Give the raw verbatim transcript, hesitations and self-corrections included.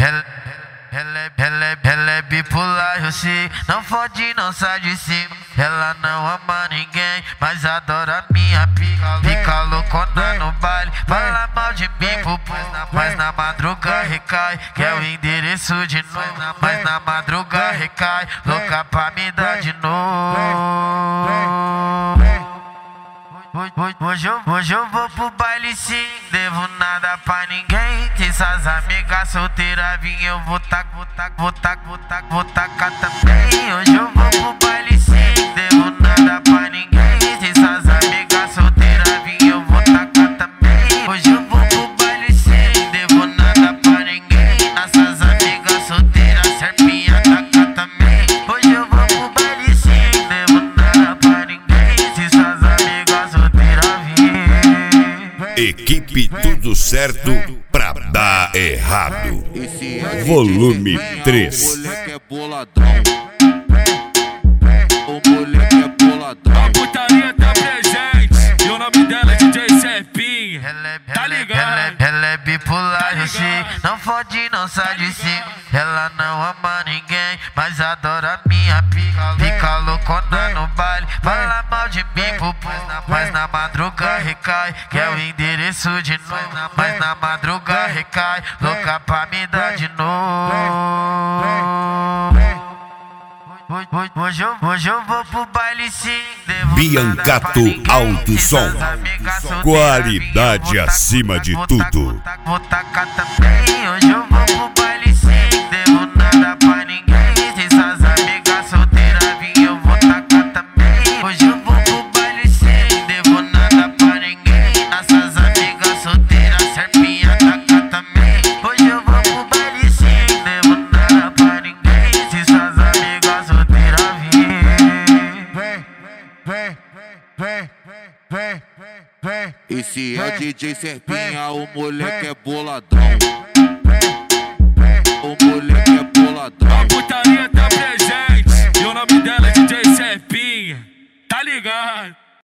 ela, ela, ela, ela é bipolar, eu sei. Não fode, não sai de cima. Ela não ama ninguém, mas adora minha pica. Fica loucona no baile, fala mal de mim, pupu. Mas na madruga recai, quer o endereço de novo. Mas na madruga recai, louca pra me dar de novo. Hoje eu, hoje eu vou pro baile sim, devo nada pra ninguém. Se essas amigas solteiras vir, eu vou tac, vou tac, vou tac, vou tac, vou tacar também. Hoje eu vou pro baile sim, devo nada pra ninguém. Se essas amigas solteiras vir, eu vou tacar também. Hoje eu vou pro baile sim, devo nada pra ninguém. Essas amigas solteiras, serpinha tacar também. Hoje eu vou pro baile sim, devo nada pra ninguém. Se essas amigas solteiras vir. Equipe Tudo Certo pra dar errado. Volume três. O moleque é boladão. O moleque é boladão. A putaria tá presente e o nome dela é D J Serpinha. Tá ligado? Ela, ela, ela é bipolar, eu sei. Não fode, não sai de cima. Ela não ama ninguém, mas adora minha pica. Fica loucona no baile, fala mal de mim, pupu. Mas na madruga recai, quer o endereço de novo. Mas na madruga recai, louca pra me dar de novo. Hoje eu, hoje eu vou pro baile sim, devo Biancato Alto Som. Qualidade acima de tudo. Vou tacar também. Hoje eu vou pro baile sim, devo nada pra ninguém. Se essas amigas solteiras vir, eu vou tacar também. Hoje eu vou pro baile sim, devo nada pra ninguém. Essas amigas solteiras, serpinha tacar também. Hoje eu vou pro baile sim, devo nada pra ninguém. Se essas amigas solteiras vir. Vem, vem, vem, vem, vem. Esse é o D J Serpinha, o moleque é boladão. O moleque é boladão.